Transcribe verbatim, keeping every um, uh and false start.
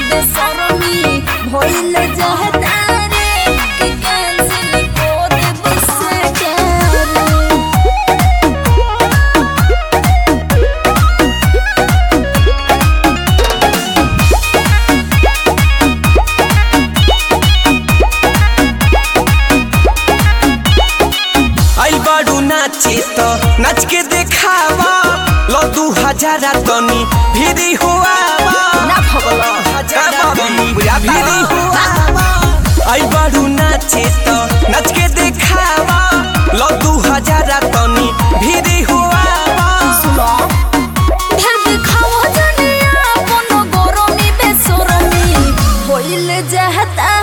बेशरमी भइल जाता रे कि कैंसिल को देब सटर। आइल बारू नाचे तो नाच के देखावा लो दू हजारा तनी भीरी हुआ ना भगला भीरी हुआ आइल बारू नाचे तो नाच के देखावा लो दू हजारा तनी भीरी हुआ सुनो ढेर दिखावा जनिया कोनो गरमी बेशरमी भइल जाता